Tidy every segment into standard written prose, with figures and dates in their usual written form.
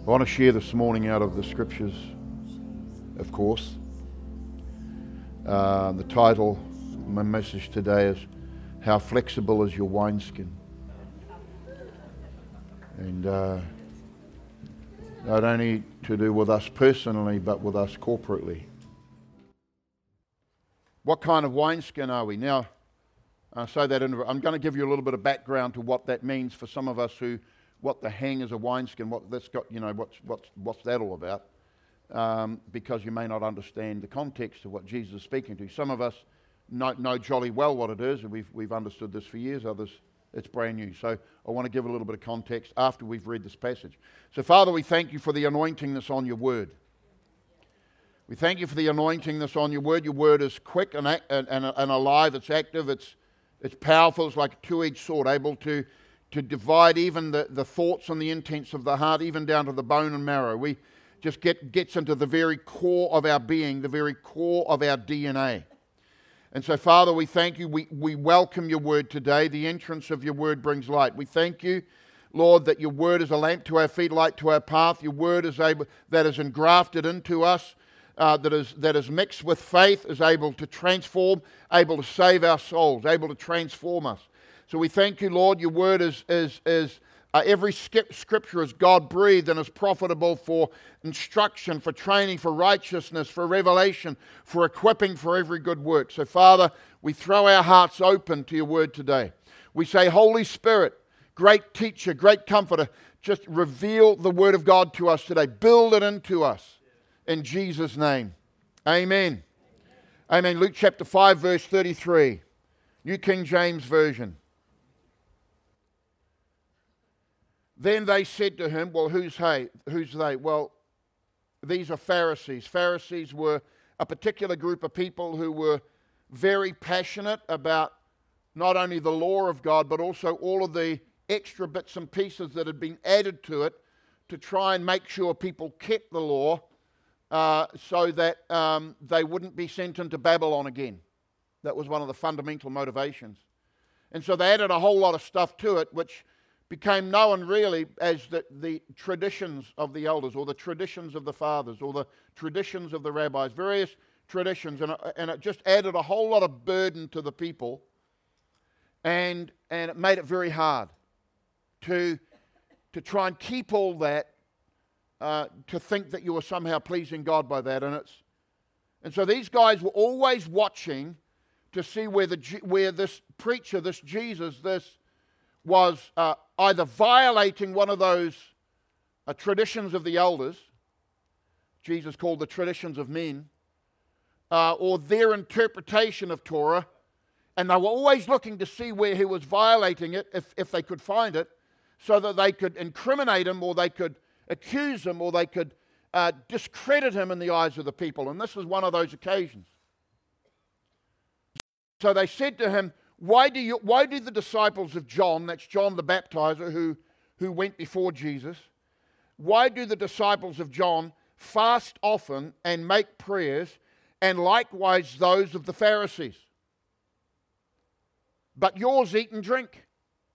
I want to share this morning out of the scriptures, of course. The title of my message today is How Flexible is Your Wineskin? And not only to do with us personally, but with us corporately. What kind of wineskin are we? Now, I'm going to give you a little bit of background to what that means for some of us what the hang is a wineskin, what that's got, what's that all about? Because you may not understand the context of what Jesus is speaking to. Some of us know jolly well what it is, and we've understood this for years. Others, it's brand new. So I want to give a little bit of context after we've read this passage. So Father, we thank you for the anointing that's on your word. We thank you for the anointing that's on your word. Your word is quick and alive. It's active. It's powerful. It's like a two-edged sword, able to divide even the thoughts and the intents of the heart, even down to the bone and marrow. We just gets into the very core of our being, the very core of our DNA. And so, Father, we thank you. We welcome your word today. The entrance of your word brings light. We thank you, Lord, that your word is a lamp to our feet, light to our path. Your word is that is engrafted into us, that is mixed with faith, is able to transform, able to save our souls, able to transform us. So we thank you, Lord. Your word is every scripture is God-breathed and is profitable for instruction, for training, for righteousness, for revelation, for equipping for every good work. So, Father, we throw our hearts open to your word today. We say, Holy Spirit, great teacher, great comforter, just reveal the word of God to us today. Build it into us in Jesus' name. Amen. Amen. Luke chapter 5, verse 33, New King James Version. Then they said to him, well, who's they? Well, these are Pharisees. Pharisees were a particular group of people who were very passionate about not only the law of God, but also all of the extra bits and pieces that had been added to it to try and make sure people kept the law so that they wouldn't be sent into Babylon again. That was one of the fundamental motivations. And so they added a whole lot of stuff to it, which became known really as the traditions of the elders, or the traditions of the fathers, or the traditions of the rabbis, various traditions, and it just added a whole lot of burden to the people, and it made it very hard to try and keep all that, to think that you were somehow pleasing God by that, and so these guys were always watching to see where this preacher, this Jesus, this was either violating one of those traditions of the elders, Jesus called the traditions of men, or their interpretation of Torah, and they were always looking to see where he was violating it, if they could find it, so that they could incriminate him, or they could accuse him, or they could discredit him in the eyes of the people. And this was one of those occasions. So they said to him, Why do the disciples of John, that's John the Baptizer who went before Jesus, why do the disciples of John fast often and make prayers, and likewise those of the Pharisees? But yours eat and drink.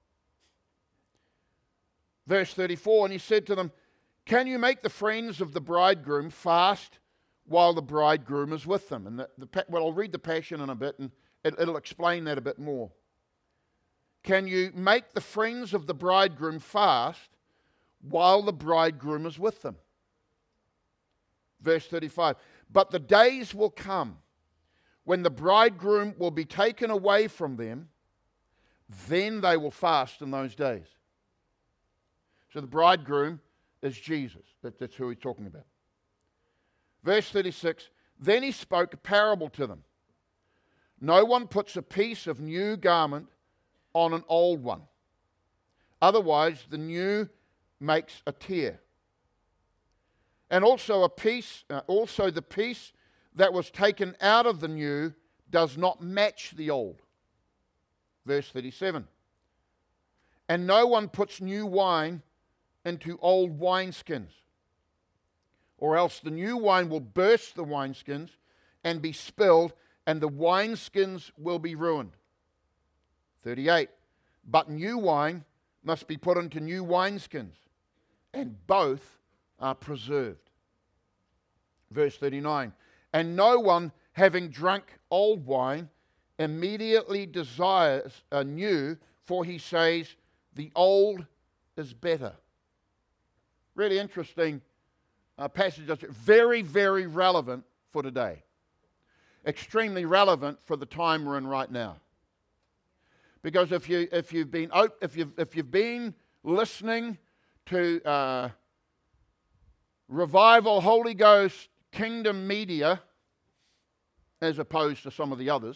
Verse 34, and he said to them, Can you make the friends of the bridegroom fast while the bridegroom is with them? And I'll read the Passion in a bit, and it'll explain that a bit more. Can you make the friends of the bridegroom fast while the bridegroom is with them? Verse 35. But the days will come when the bridegroom will be taken away from them, then they will fast in those days. So the bridegroom is Jesus. That's who he's talking about. Verse 36. Then he spoke a parable to them. No one puts a piece of new garment on an old one. Otherwise, the new makes a tear. And also the piece that was taken out of the new does not match the old. Verse 37. And no one puts new wine into old wineskins, or else the new wine will burst the wineskins and be spilled, and the wineskins will be ruined. 38. But new wine must be put into new wineskins, and both are preserved. Verse 39, and no one having drunk old wine immediately desires a new, for he says, the old is better. Really interesting passage. Very, very relevant for today. Extremely relevant for the time we're in right now. Because if you've been listening to revival, Holy Ghost, kingdom media, as opposed to some of the others,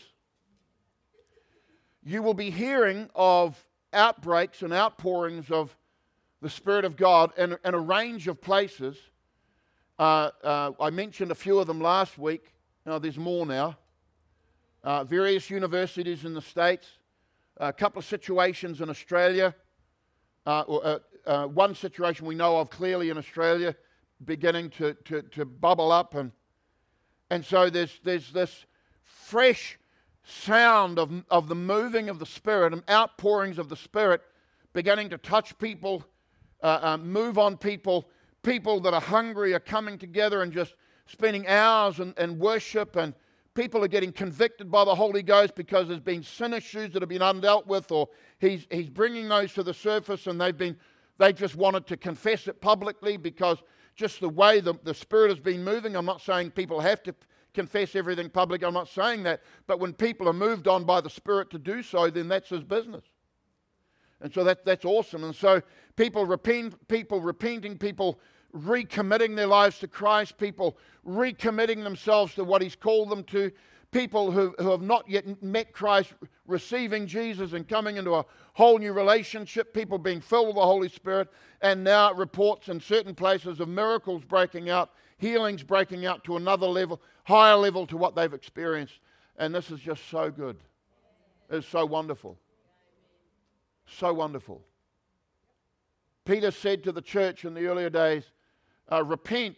you will be hearing of outbreaks and outpourings of the Spirit of God in a range of places. I mentioned a few of them last week. There's more now. Various universities in the States, a couple of situations in Australia, one situation we know of clearly in Australia beginning to bubble up, and so there's this fresh sound of the moving of the Spirit and outpourings of the Spirit beginning to touch people, move on people. People that are hungry are coming together and just spending hours in worship, and people are getting convicted by the Holy Ghost because there's been sin issues that have been undealt with, or he's bringing those to the surface, and they just wanted to confess it publicly because just the way the Spirit has been moving. I'm not saying people have to confess everything public. I'm not saying that. But when people are moved on by the Spirit to do so, then that's His business. And so that's awesome. And so people repenting, people recommitting their lives to Christ, people recommitting themselves to what He's called them to, people who have not yet met Christ receiving Jesus and coming into a whole new relationship, people being filled with the Holy Spirit, and now reports in certain places of miracles breaking out, healings breaking out to another level, higher level to what they've experienced. And this is just so good. It's so wonderful. So wonderful. Peter said to the church in the earlier days, repent,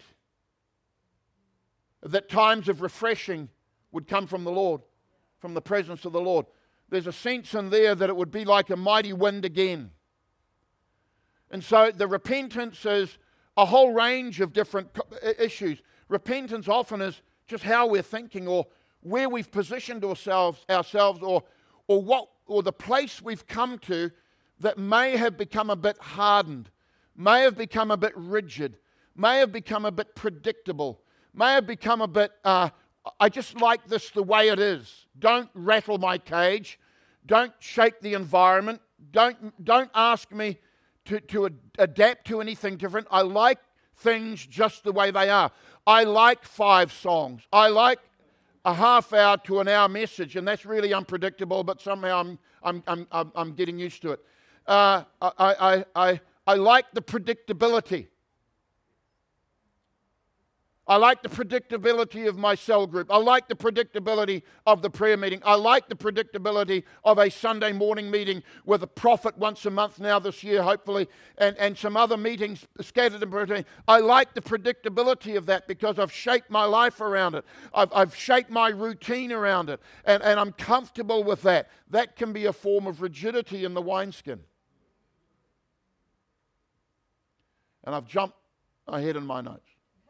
that times of refreshing would come from the Lord, from the presence of the Lord. There's a sense in there that it would be like a mighty wind again. And so the repentance is a whole range of different issues. Repentance often is just how we're thinking, or where we've positioned ourselves, or the place we've come to that may have become a bit hardened, may have become a bit rigid, may have become a bit predictable, may have become a bit, I just like this the way it is. Don't rattle my cage. Don't shake the environment. Don't ask me to adapt to anything different. I like things just the way they are. I like 5 songs. I like a half hour to an hour message, and that's really unpredictable, but somehow I'm getting used to it. I like the predictability. I like the predictability of my cell group. I like the predictability of the prayer meeting. I like the predictability of a Sunday morning meeting with a prophet once a month now this year, hopefully, and some other meetings scattered in between. I like the predictability of that because I've shaped my life around it. I've shaped my routine around it, and I'm comfortable with that. That can be a form of rigidity in the wineskin. And I've jumped ahead in my notes.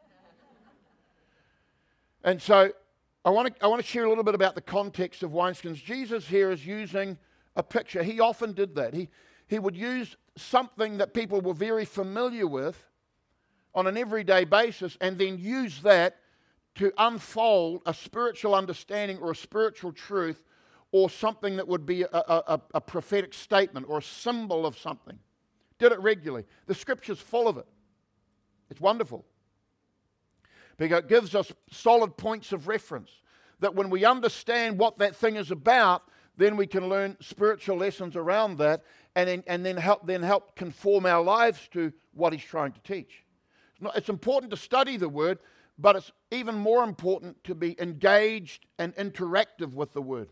And so I want to share a little bit about the context of wineskins. Jesus here is using a picture. He often did that. He would use something that people were very familiar with on an everyday basis and then use that to unfold a spiritual understanding or a spiritual truth or something that would be a prophetic statement or a symbol of something. Did it regularly. The Scripture's full of it. It's wonderful. Because it gives us solid points of reference that when we understand what that thing is about, then we can learn spiritual lessons around that and then help conform our lives to what He's trying to teach. It's important to study the Word, but it's even more important to be engaged and interactive with the Word.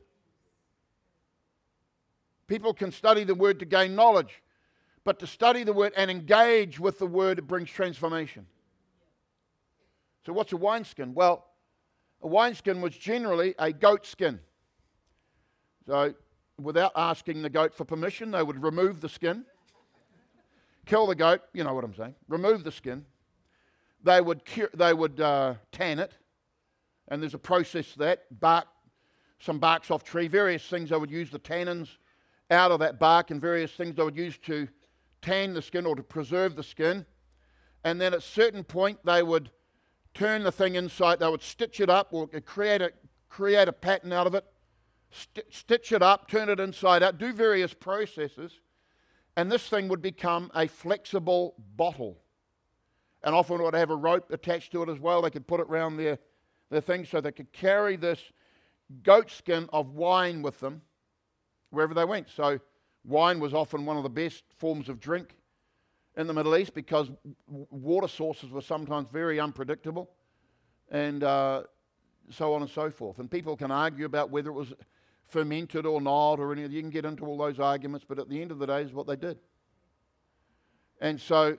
People can study the Word to gain knowledge, but to study the Word and engage with the Word, it brings transformation. So what's a wineskin? Well, a wineskin was generally a goat skin. So without asking the goat for permission, they would remove the skin, kill the goat, you know what I'm saying, remove the skin, they would tan it, and there's a process for that. Some barks off tree, various things they would use the tannins out of that bark, and various things they would use to tan the skin or to preserve the skin. And then at a certain point they would turn the thing inside, they would stitch it up or create a pattern out of it, stitch it up, turn it inside out, do various processes, and this thing would become a flexible bottle. And often it would have a rope attached to it as well. They could put it around their thing so they could carry this goat skin of wine with them wherever they went. So wine was often one of the best forms of drink in the Middle East because water sources were sometimes very unpredictable, and so on and so forth. And people can argue about whether it was fermented or not, or anything. You can get into all those arguments, but at the end of the day, is what they did. And so,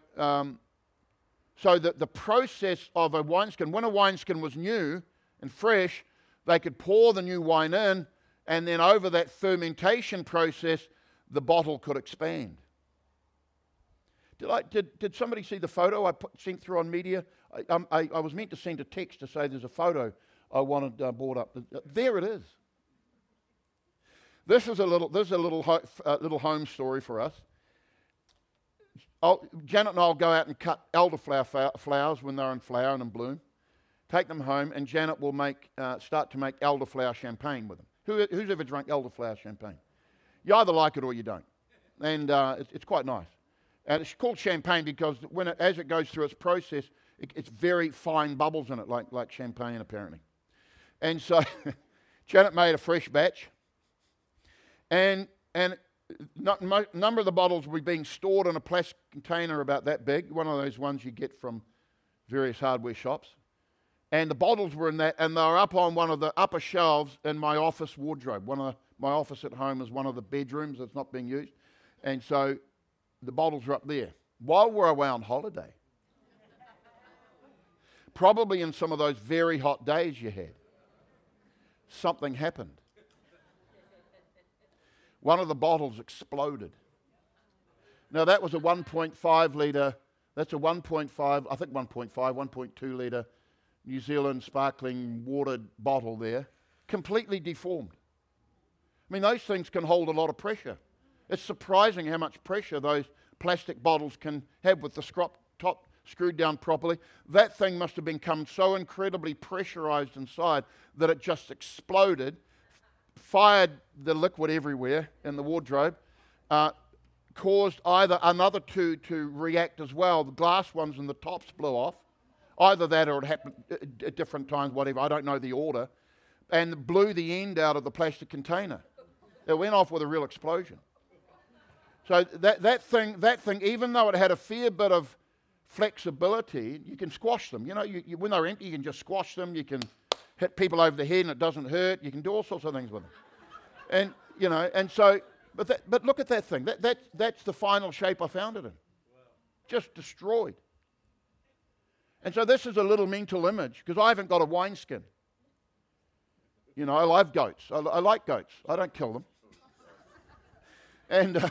the process of a wineskin, when a wineskin was new and fresh, they could pour the new wine in, and then over that fermentation process, the bottle could expand. Did somebody see the photo I sent through on media? I was meant to send a text to say there's a photo I wanted brought up. There it is. This is a little home story for us. Janet and I will go out and cut elderflower flowers when they're in flower and in bloom. Take them home, and Janet will start to make elderflower champagne with them. Who's ever drunk elderflower champagne? You either like it or you don't, and it's quite nice. And it's called champagne because as it goes through its process, it's very fine bubbles in it, like champagne apparently. And so Janet made a fresh batch, and number of the bottles were being stored in a plastic container about that big, one of those ones you get from various hardware shops. And the bottles were in that, and they were up on one of the upper shelves in my office wardrobe. My office at home is one of the bedrooms that's not being used. And so the bottles were up there. While we're away on holiday, probably in some of those very hot days you had, something happened. One of the bottles exploded. Now that was a 1.5 litre, that's a 1.2 litre New Zealand sparkling watered bottle there, completely deformed. I mean, those things can hold a lot of pressure. It's surprising how much pressure those plastic bottles can have with the top screwed down properly. That thing must have become so incredibly pressurized inside that it just exploded, fired the liquid everywhere in the wardrobe, caused either another two to react as well. The glass ones and the tops blew off. Either that or it happened at different times, whatever. I don't know the order. And blew the end out of the plastic container. It went off with a real explosion. So that thing, even though it had a fair bit of flexibility, you can squash them. You know, when they're empty, you can just squash them. You can hit people over the head and it doesn't hurt. You can do all sorts of things with them. And, you know, and so, but look at that thing. That's the final shape I found it in. Just destroyed. And so this is a little mental image, because I haven't got a wineskin. You know, I love goats. I like goats. I don't kill them. And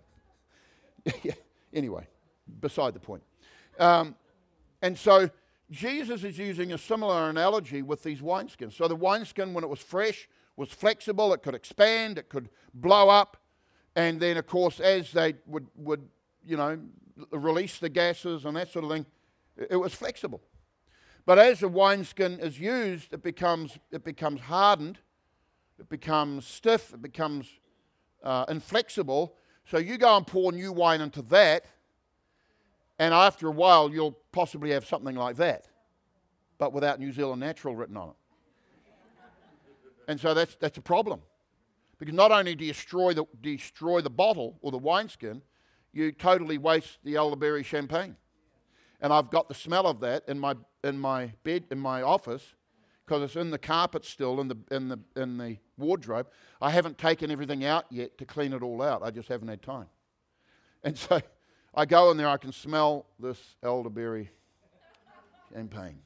anyway, beside the point. And so Jesus is using a similar analogy with these wineskins. So the wineskin, when it was fresh, was flexible. It could expand. It could blow up. And then, of course, as they would release the gases and that sort of thing, it was flexible. But as the wineskin is used, it becomes hardened, it becomes stiff, it becomes inflexible. So you go and pour new wine into that, and after a while you'll possibly have something like that, but without New Zealand Natural written on it. And so that's a problem, because not only do you destroy the bottle or the wineskin, you totally waste the elderberry champagne. And I've got the smell of that in my bed, in my office, because it's in the carpet still, in the wardrobe. I haven't taken everything out yet to clean it all out. I just haven't had time. And so I go in there, I can smell this elderberry champagne.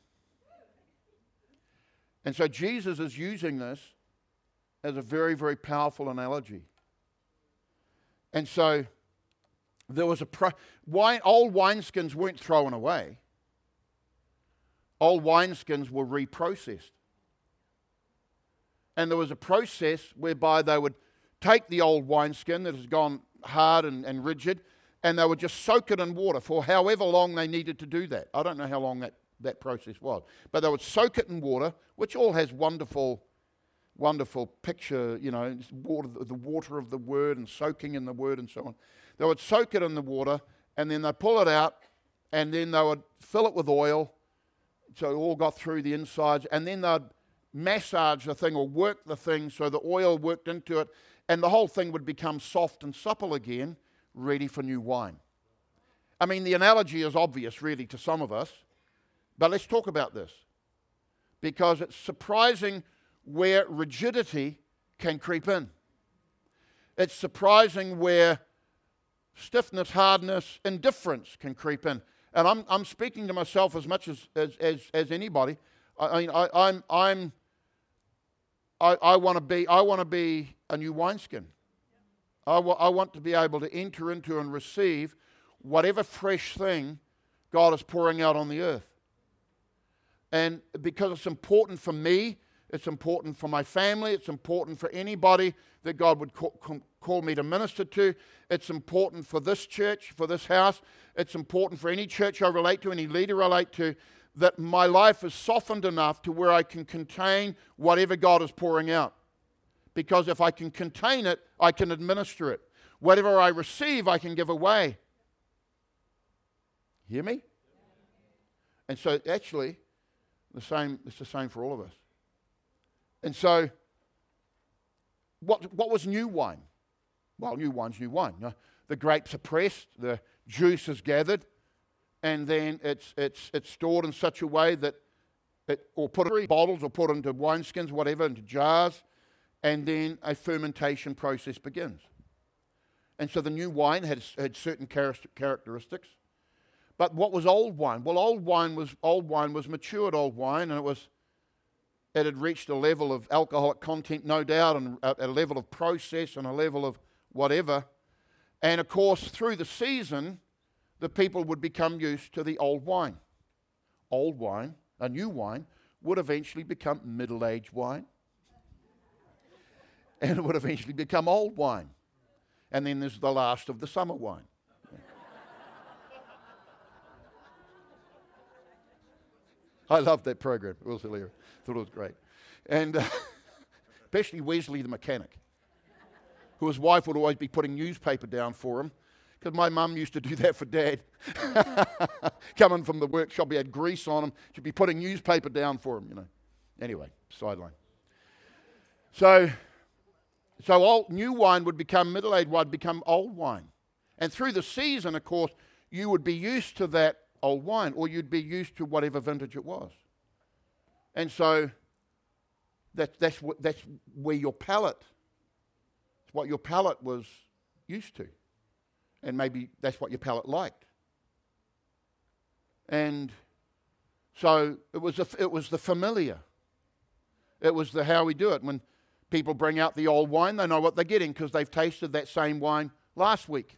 And so Jesus is using this as a very, very powerful analogy. And so there was old wineskins weren't thrown away. old wineskins were reprocessed. And there was a process whereby they would take the old wineskin that has gone hard and rigid, and they would just soak it in water for however long they needed to do that. I don't know how long that process was. But they would soak it in water, which all has wonderful picture, the water of the Word and soaking in the Word and so on. They would soak it in the water, and then they'd pull it out, and then they would fill it with oil, so it all got through the insides, and then they'd massage the thing or work the thing so the oil worked into it, and the whole thing would become soft and supple again, ready for new wine. I mean, the analogy is obvious, really, to some of us, but let's talk about this, because it's surprising where rigidity can creep in. It's surprising where stiffness, hardness, indifference can creep in. And I'm speaking to myself as much as anybody. I want to be a new wineskin. I want to be able to enter into and receive whatever fresh thing God is pouring out on the earth. And because it's important for me, it's important for my family, it's important for anybody that God would call me to minister to. It's important for this church, for this house. It's important for any church I relate to, any leader I relate to, that my life is softened enough to where I can contain whatever God is pouring out. Because if I can contain it, I can administer it. Whatever I receive, I can give away. Hear me? And so actually, it's the same for all of us. And so, what was new wine? Well, new wine's new wine. The grapes are pressed, the juice is gathered, and then it's stored in such a way that or put in bottles or put into wineskins, whatever, into jars, and then a fermentation process begins. And so the new wine had certain characteristics. But what was old wine? Well, old wine was matured old wine, and it had reached a level of alcoholic content, no doubt, and a level of process and a level of whatever. And of course, through the season, the people would become used to the old wine. Old wine, a new wine, would eventually become middle-aged wine. And it would eventually become old wine. And then there's the last of the summer wine. I loved that program. It was hilarious. Thought it was great. And especially Wesley the mechanic, whose wife would always be putting newspaper down for him, because my mum used to do that for Dad. Coming from the workshop, he had grease on him. She'd be putting newspaper down for him, Anyway, sideline. So new wine would become middle-aged wine, become old wine. And through the season, of course, you would be used to that old wine, or you'd be used to whatever vintage it was. And so that's where your palate, what your palate was used to. And maybe that's what your palate liked. And so it was the familiar. It was the how we do it. When people bring out the old wine, they know what they're getting because they've tasted that same wine last week.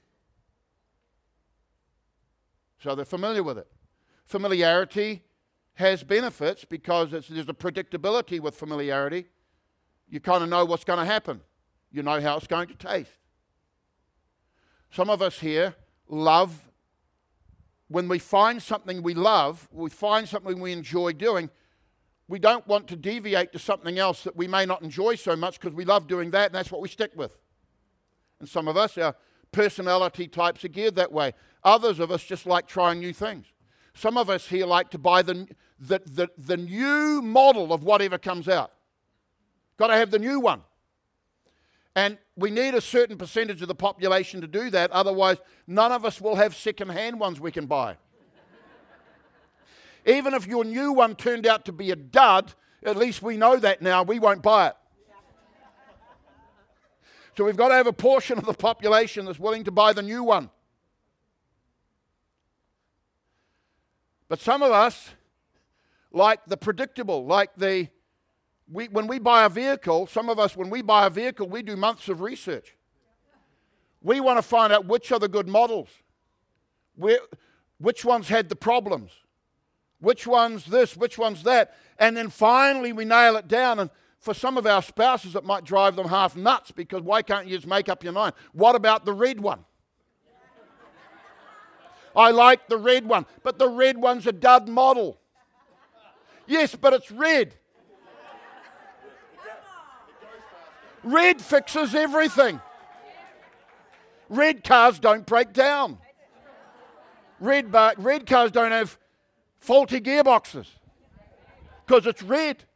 So they're familiar with it. Familiarity has benefits because there's a predictability with familiarity. You kind of know what's going to happen. You know how it's going to taste. Some of us here love, when we find something we love, we find something we enjoy doing, we don't want to deviate to something else that we may not enjoy so much because we love doing that and that's what we stick with. And some of us, our personality types are geared that way. Others of us just like trying new things. Some of us here like to buy the new model of whatever comes out. Got to have the new one. And we need a certain percentage of the population to do that. Otherwise, none of us will have second-hand ones we can buy. Even if your new one turned out to be a dud, at least we know that now. We won't buy it. So we've got to have a portion of the population that's willing to buy the new one. But some of us like the predictable, when we buy a vehicle, some of us, when we buy a vehicle, we do months of research. We want to find out which are the good models, which ones had the problems, which one's this, which one's that. And then finally we nail it down. And for some of our spouses, it might drive them half nuts, because why can't you just make up your mind? What about the red one? I like the red one, but the red one's a dud model. Yes, but it's red. Red fixes everything. Red cars don't break down. Red cars don't have faulty gearboxes because it's red.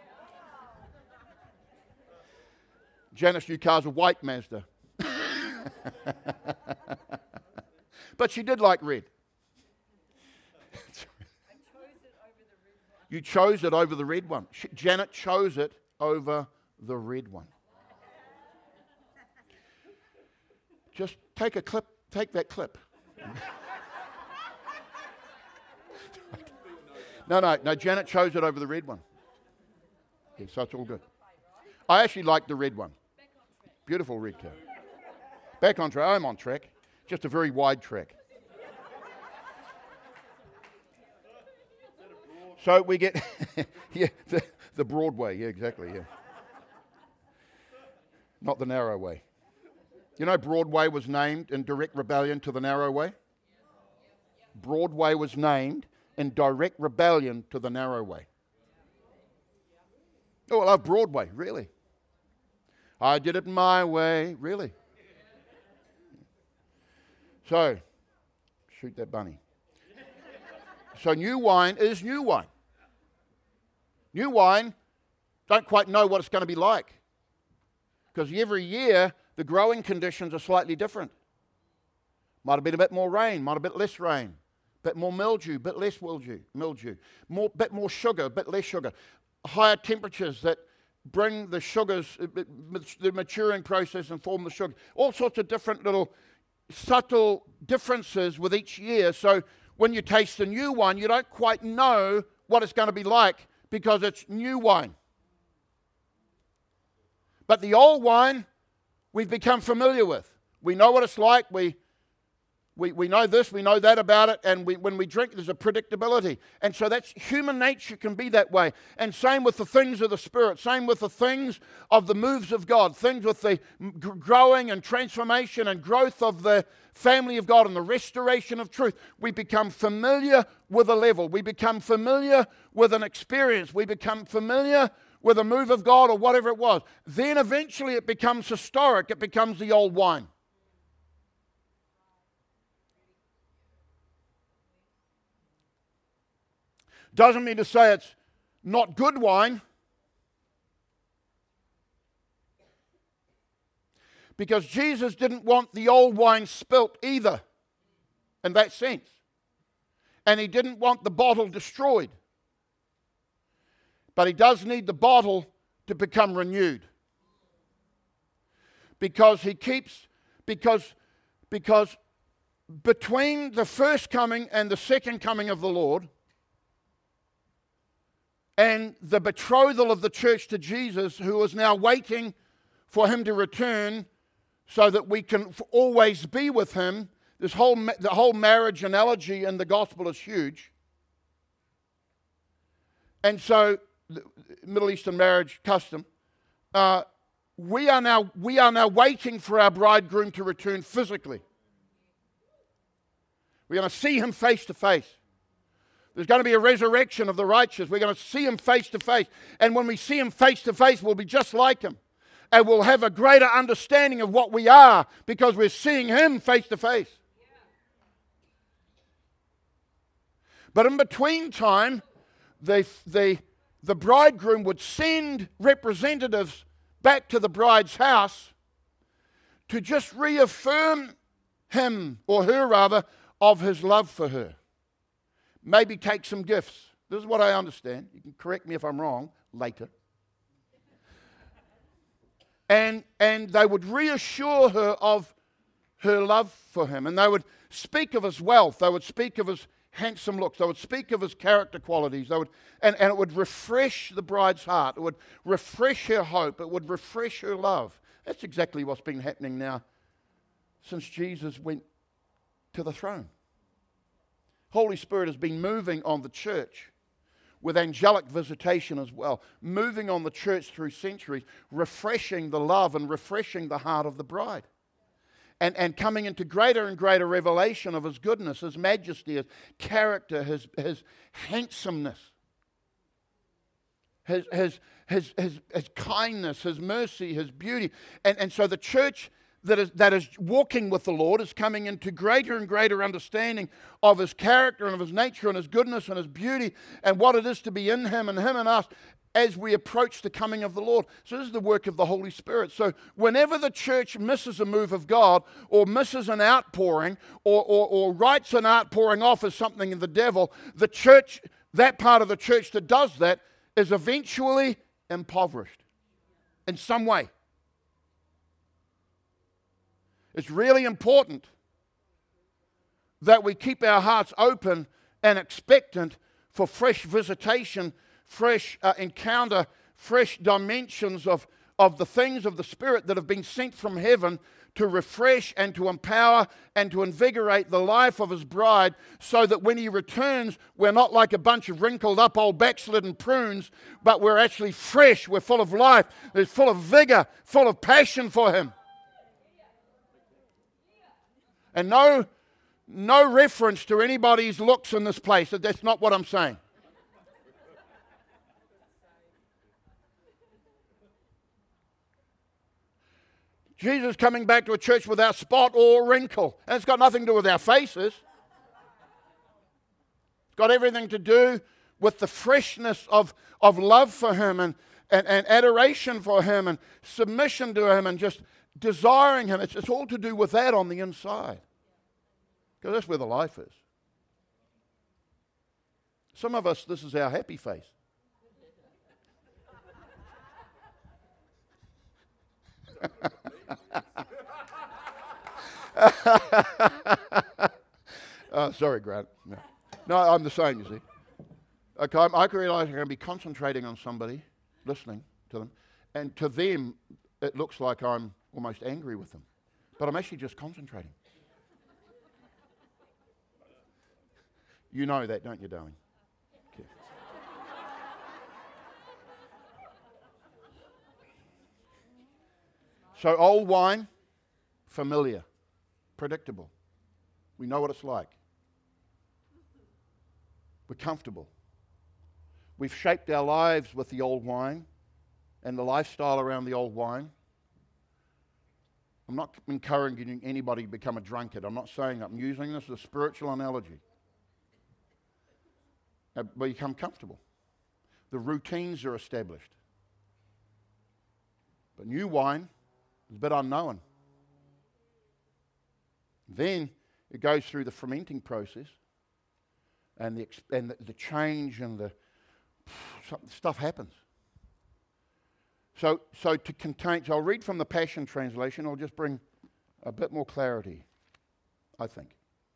Janice's new car's a white Mazda. But she did like red. You chose it over the red one. Janet chose it over the red one. Just take that clip. No, Janet chose it over the red one. Yeah, so it's all good. I actually like the red one. Beautiful red car. Back on track. I'm on track. Just a very wide track. So we get, the broad way. Yeah, exactly, yeah. Not the narrow way. You know, Broadway was named in direct rebellion to the narrow way? Broadway was named in direct rebellion to the narrow way. Oh, I love Broadway, really. I did it my way, really. So, shoot that bunny. So new wine is new wine. New wine, don't quite know what it's going to be like. Because every year, the growing conditions are slightly different. Might have been a bit more rain, might have been a bit less rain. Bit more mildew, bit less mildew. Bit more sugar, bit less sugar. Higher temperatures that bring the sugars, the maturing process and form the sugar. All sorts of different little subtle differences with each year. So when you taste the new wine, you don't quite know what it's going to be like because it's new wine. But the old wine, we've become familiar with. We know what it's like. We know this, we know that about it, and when we drink, there's a predictability. And so that's human nature can be that way. And same with the things of the Spirit, same with the things of the moves of God, things with the growing and transformation and growth of the family of God and the restoration of truth. We become familiar with a level. We become familiar with an experience. We become familiar with a move of God or whatever it was. Then eventually it becomes historic. It becomes the old wine. Doesn't mean to say it's not good wine, because Jesus didn't want the old wine spilt either, in that sense. And he didn't want the bottle destroyed. But he does need the bottle to become renewed. Because between the first coming and the second coming of the Lord, and the betrothal of the church to Jesus, who is now waiting for him to return so that we can always be with him. The whole marriage analogy in the gospel is huge. And so, the Middle Eastern marriage custom, we are now waiting for our bridegroom to return physically. We're going to see him face to face. There's going to be a resurrection of the righteous. We're going to see him face to face. And when we see him face to face, we'll be just like him. And we'll have a greater understanding of what we are because we're seeing him face to face. But in between time, the bridegroom would send representatives back to the bride's house to just reaffirm him, or her rather, of his love for her. Maybe take some gifts. This is what I understand. You can correct me if I'm wrong later. And they would reassure her of her love for him. And they would speak of his wealth. They would speak of his handsome looks. They would speak of his character qualities. And it would refresh the bride's heart. It would refresh her hope. It would refresh her love. That's exactly what's been happening now since Jesus went to the throne. Holy Spirit has been moving on the church with angelic visitation as well, moving on the church through centuries, refreshing the love and refreshing the heart of the bride. And coming into greater and greater revelation of His goodness, His majesty, His character, His handsomeness, His kindness, His mercy, His beauty. And so the church that is walking with the Lord is coming into greater and greater understanding of His character and of His nature and His goodness and His beauty and what it is to be in Him and us as we approach the coming of the Lord. So this is the work of the Holy Spirit. So whenever the church misses a move of God or misses an outpouring or writes an outpouring off as something of the devil, the church, that part of the church that does that is eventually impoverished in some way. It's really important that we keep our hearts open and expectant for fresh visitation, fresh encounter, fresh dimensions of the things of the Spirit that have been sent from heaven to refresh and to empower and to invigorate the life of His bride, so that when He returns, we're not like a bunch of wrinkled up old backslidden prunes, but we're actually fresh, we're full of life, we're full of vigor, full of passion for Him. And no reference to anybody's looks in this place. That's not what I'm saying. Jesus coming back to a church without spot or wrinkle. And it's got nothing to do with our faces. It's got everything to do with the freshness of love for Him and adoration for Him and submission to Him and just desiring Him. It's all to do with that on the inside. Because that's where the life is. Some of us, this is our happy face. Sorry, Grant. No, I'm the same, you see. Okay, I realize I'm going to be concentrating on somebody, listening to them, and to them, it looks like I'm almost angry with them. But I'm actually just concentrating. You know that, don't you, darling? Okay. So old wine, familiar, predictable. We know what it's like. We're comfortable. We've shaped our lives with the old wine and the lifestyle around the old wine. I'm not encouraging anybody to become a drunkard. I'm not saying that. I'm using this as a spiritual analogy. We become comfortable. The routines are established. But new wine is a bit unknown. Then it goes through the fermenting process and the change and the stuff happens. So to contain, so I'll read from the Passion Translation. I'll just bring a bit more clarity, I think.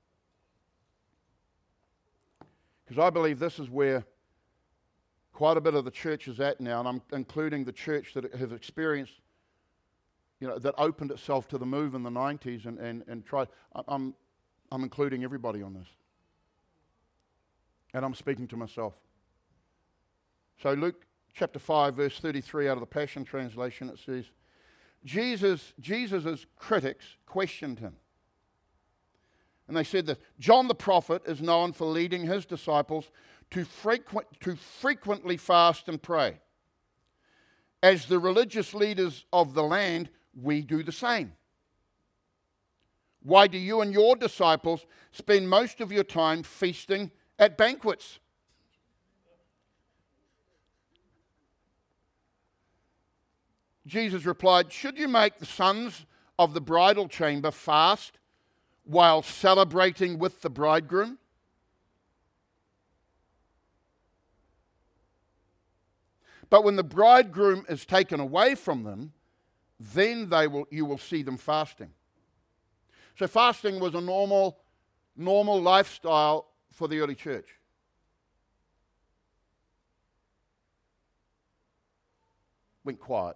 Because I believe this is where quite a bit of the church is at now, and I'm including the church that has experienced, that opened itself to the move in the 90s and tried. I'm including everybody on this. And I'm speaking to myself. So Luke chapter 5, verse 33 out of the Passion Translation, it says, Jesus' critics questioned him. And they said that John the prophet is known for leading his disciples to frequently fast and pray. As the religious leaders of the land, we do the same. Why do you and your disciples spend most of your time feasting at banquets? Jesus replied, should you make the sons of the bridal chamber fast while celebrating with the bridegroom? But when the bridegroom is taken away from them, then you will see them fasting. So fasting was a normal lifestyle for the early church. Went quiet.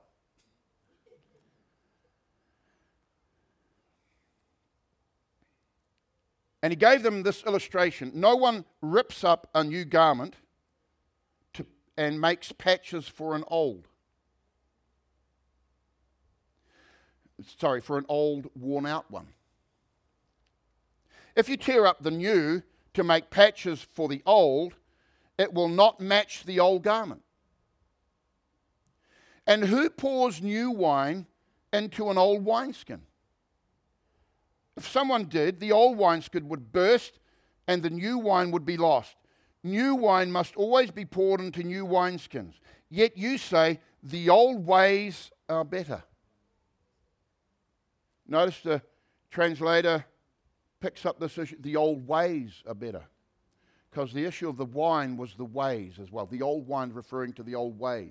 And he gave them this illustration. No one rips up a new garment and makes patches for an old. For an old, worn-out one. If you tear up the new to make patches for the old, it will not match the old garment. And who pours new wine into an old wineskin? If someone did, the old wineskin would burst and the new wine would be lost. New wine must always be poured into new wineskins. Yet you say, the old ways are better. Notice the translator picks up this issue. The old ways are better. Because the issue of the wine was the ways as well. The old wine referring to the old ways.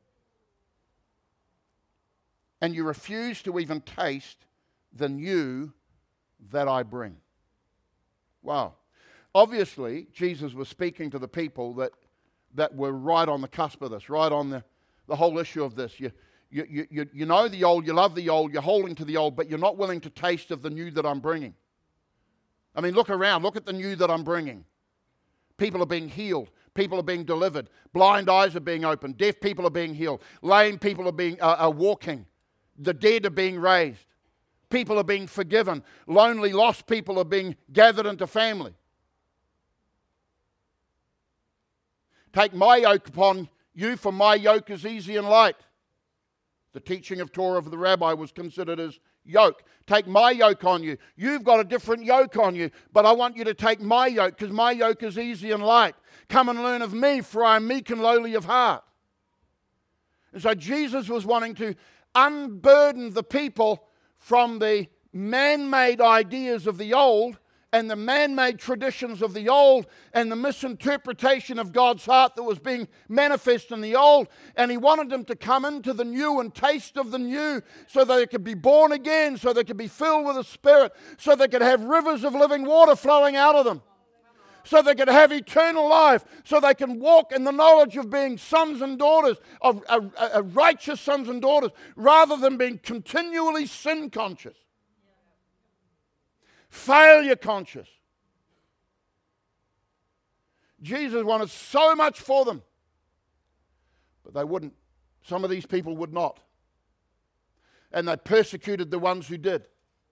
And you refuse to even taste the new that I bring. Wow. Obviously, Jesus was speaking to the people that were right on the cusp of this, right on the whole issue of this. You know the old, you love the old, you're holding to the old, but you're not willing to taste of the new that I'm bringing. I mean, look around, look at the new that I'm bringing. People are being healed. People are being delivered. Blind eyes are being opened. Deaf people are being healed. Lame people are walking. The dead are being raised. People are being forgiven. Lonely, lost people are being gathered into family. Take my yoke upon you, for my yoke is easy and light. The teaching of Torah of the rabbi was considered as yoke. Take my yoke on you. You've got a different yoke on you, but I want you to take my yoke, because my yoke is easy and light. Come and learn of me, for I am meek and lowly of heart. And so Jesus was wanting to unburden the people from the man-made ideas of the old and the man-made traditions of the old and the misinterpretation of God's heart that was being manifest in the old. And he wanted them to come into the new and taste of the new so they could be born again, so they could be filled with the Spirit, so they could have rivers of living water flowing out of them, so they could have eternal life, so they can walk in the knowledge of being sons and daughters, of righteous sons and daughters, rather than being continually sin conscious. Failure conscious. Jesus wanted so much for them, but they wouldn't. Some of these people would not. And they persecuted the ones who did.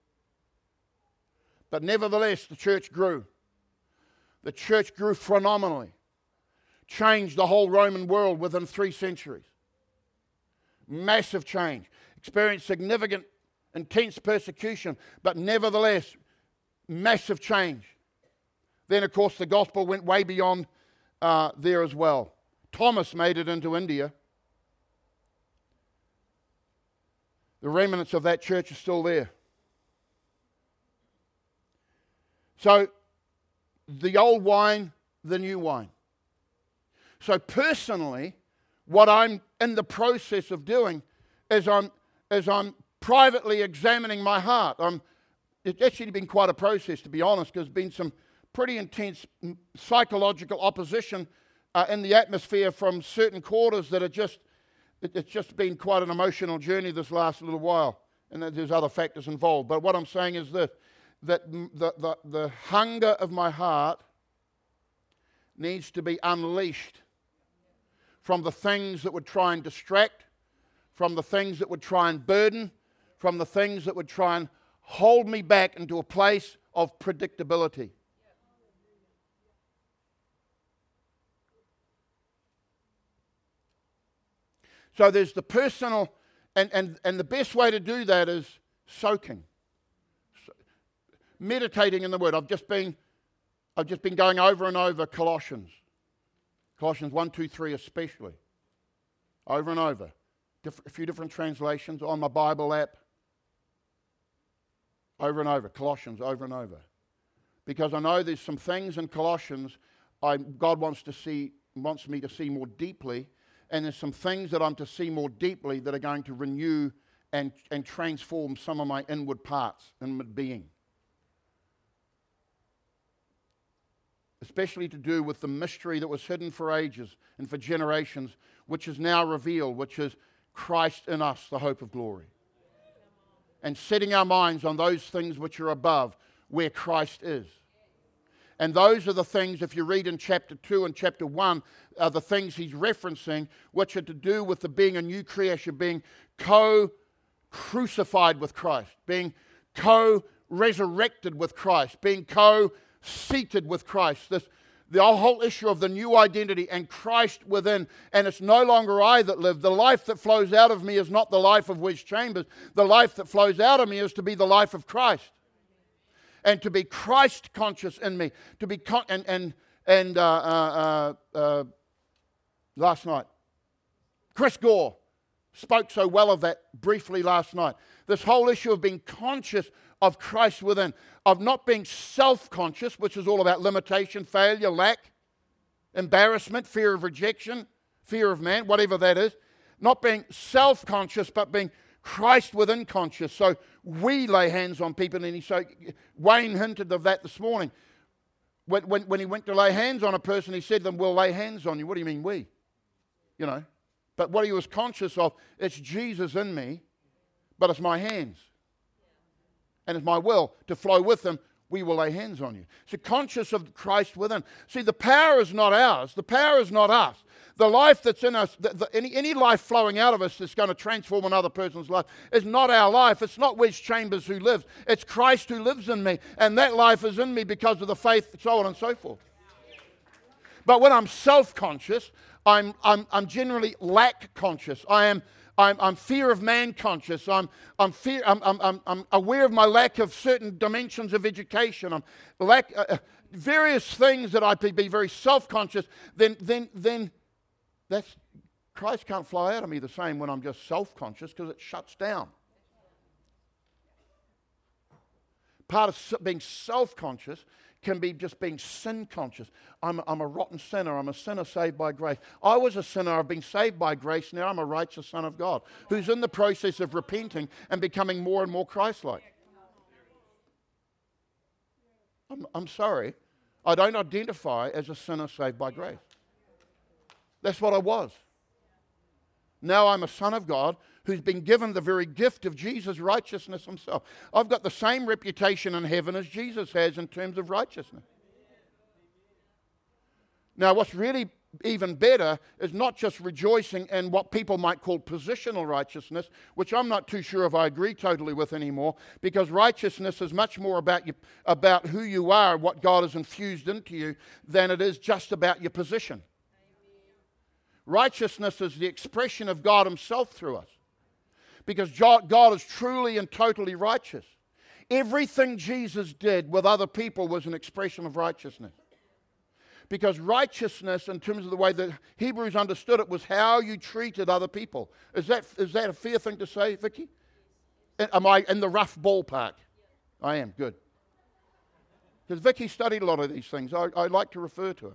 But nevertheless, the church grew. The church grew phenomenally. Changed the whole Roman world within 3 centuries. Massive change. Experienced significant, intense persecution, but nevertheless, massive change. Then, of course, the gospel went way beyond there as well. Thomas made it into India. The remnants of that church are still there. So, the old wine, the new wine. So personally, what I'm in the process of doing is I'm privately examining my heart. It's actually been quite a process, to be honest, because there's been some pretty intense psychological opposition in the atmosphere from certain quarters that it's just been quite an emotional journey this last little while. And there's other factors involved. But what I'm saying is this, that the hunger of my heart needs to be unleashed from the things that would try and distract, from the things that would try and burden, from the things that would try and hold me back into a place of predictability. So there's the personal, and the best way to do that is soaking. Meditating in the Word. I've just been going over and over Colossians 1, 2, 3 especially, over and over. A few different translations on my Bible app, over and over. Colossians, over and over, because I know there's some things in Colossians God wants me to see more deeply, and there's some things that I'm to see more deeply that are going to renew and transform some of my inward parts in my being. Especially to do with the mystery that was hidden for ages and for generations, which is now revealed, which is Christ in us, the hope of glory. And setting our minds on those things which are above, where Christ is. And those are the things, if you read in chapter 2 and chapter 1, are the things he's referencing, which are to do with the being a new creation, being co-crucified with Christ, being co-resurrected with Christ, being co-seated with Christ. The whole issue of the new identity and Christ within. And it's no longer I that live. The life that flows out of me is not the life of Wes Chambers. The life that flows out of me is to be the life of Christ. And to be Christ conscious in me, to be last night, Chris Gore spoke so well of that briefly last night. This whole issue of being conscious of Christ within, of not being self-conscious, which is all about limitation, failure, lack, embarrassment, fear of rejection, fear of man, whatever that is. Not being self-conscious, but being Christ within conscious. So we lay hands on people, and Wayne hinted of that this morning. When he went to lay hands on a person, he said to them, we'll lay hands on you. What do you mean we? You know. But what he was conscious of, it's Jesus in me, but it's my hands. And it's my will to flow with them. We will lay hands on you. So conscious of Christ within. See, the power is not ours. The power is not us. The life that's in us, any life flowing out of us that's going to transform another person's life is not our life. It's not Wes Chambers who lives. It's Christ who lives in me. And that life is in me because of the faith, so on and so forth. But when I'm self-conscious, I'm generally lack conscious. I'm fear of man conscious. I'm aware of my lack of certain dimensions of education. I'm various things that I be very self-conscious. Then that's Christ can't fly out of me the same when I'm just self-conscious, because it shuts down. Part of being self-conscious can be just being sin-conscious. I'm a rotten sinner. I'm a sinner saved by grace. I was a sinner. I've been saved by grace. Now I'm a righteous son of God who's in the process of repenting and becoming more and more Christ-like. I'm sorry. I don't identify as a sinner saved by grace. That's what I was. Now I'm a son of God who's been given the very gift of Jesus' righteousness himself. I've got the same reputation in heaven as Jesus has in terms of righteousness. Now, what's really even better is not just rejoicing in what people might call positional righteousness, which I'm not too sure if I agree totally with anymore, because righteousness is much more about who you are, what God has infused into you, than it is just about your position. Righteousness is the expression of God himself through us. Because God is truly and totally righteous. Everything Jesus did with other people was an expression of righteousness. Because righteousness, in terms of the way that Hebrews understood it, was how you treated other people. Is that a fair thing to say, Vicky? Am I in the rough ballpark? I am, good. Because Vicky studied a lot of these things. I like to refer to her.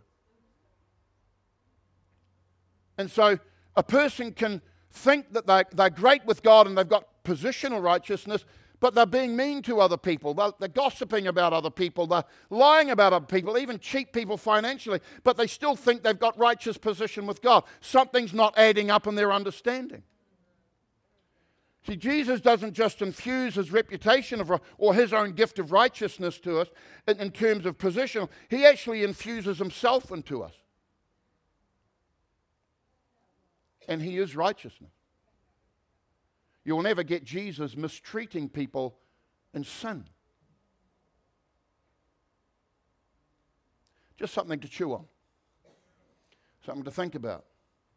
And so a person can think that they're great with God and they've got positional righteousness, but they're being mean to other people. They're gossiping about other people. They're lying about other people, even cheat people financially, but they still think they've got righteous position with God. Something's not adding up in their understanding. See, Jesus doesn't just infuse his reputation or his own gift of righteousness to us in terms of position. He actually infuses himself into us. And he is righteousness. You will never get Jesus mistreating people in sin. Just something to chew on. Something to think about.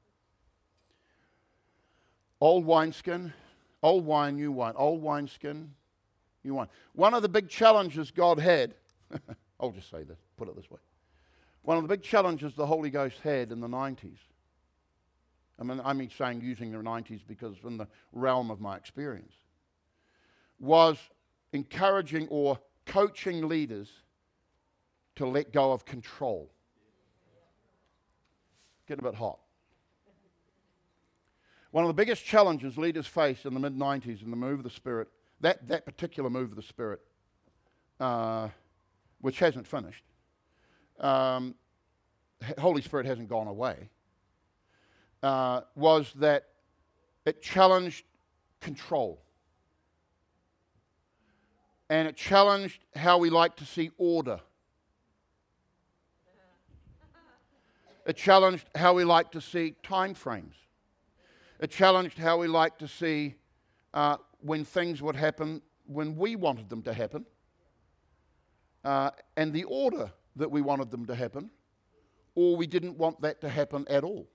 Old wineskin, old wine, new wine. Old wineskin, new wine. One of the big challenges God had, I'll just say this, put it this way. One of the big challenges the Holy Ghost had in the 90s, I'm saying using the 90s because in the realm of my experience, was encouraging or coaching leaders to let go of control. Getting a bit hot. One of the biggest challenges leaders faced in the mid-90s in the move of the Spirit, that particular move of the Spirit, which hasn't finished, Holy Spirit hasn't gone away, was that it challenged control. And it challenged how we like to see order. It challenged how we like to see time frames. It challenged how we like to see when things would happen when we wanted them to happen, and the order that we wanted them to happen, or we didn't want that to happen at all.